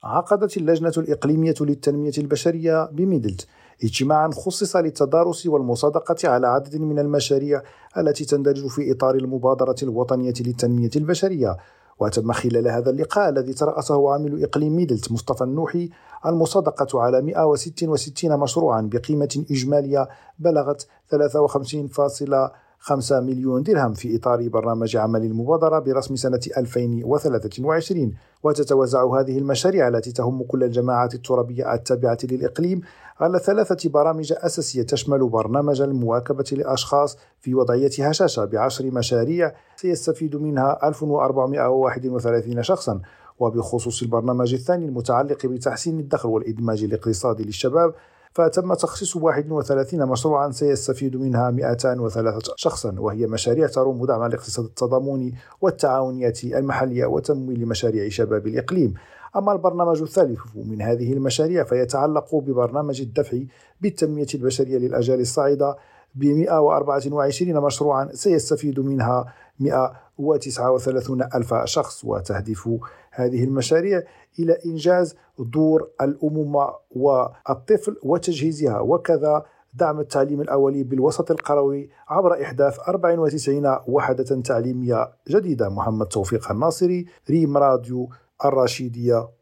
عقدت اللجنة الإقليمية للتنمية البشرية بميدلت اجتماعا خصص للتدارس والمصادقة على عدد من المشاريع التي تندرج في إطار المبادرة الوطنية للتنمية البشرية. وتم خلال هذا اللقاء الذي ترأسه عامل إقليم ميدلت مصطفى النوحي المصادقة على 166 مشروعا بقيمة إجمالية بلغت 53.5 مليون درهم في إطار برنامج عمل المبادرة برسم سنة 2023. وتتوزع هذه المشاريع التي تهم كل الجماعات الترابية التابعة للإقليم على 3 برامج أساسية تشمل برنامج المواكبة للأشخاص في وضعية هشاشة ب10 مشاريع سيستفيد منها 1431 شخصا. وبخصوص البرنامج الثاني المتعلق بتحسين الدخل والإدماج الاقتصادي للشباب فتم تخصيص 31 مشروعا سيستفيد منها 203 شخصا، وهي مشاريع تروم دعم الاقتصاد التضامني والتعاونيات المحلية وتمويل مشاريع شباب الإقليم. أما البرنامج الثالث من هذه المشاريع فيتعلق ببرنامج الدفع بالتنمية البشرية للأجيال الصاعدة ب 124 مشروعا سيستفيد منها 139 ألف شخص. وتهدف هذه المشاريع إلى إنجاز دور الأمومة والطفل وتجهيزها، وكذا دعم التعليم الأولي بالوسط القروي عبر إحداث 94 وحدة تعليمية جديدة. محمد توفيق الناصري، ريم راديو الرشيدية.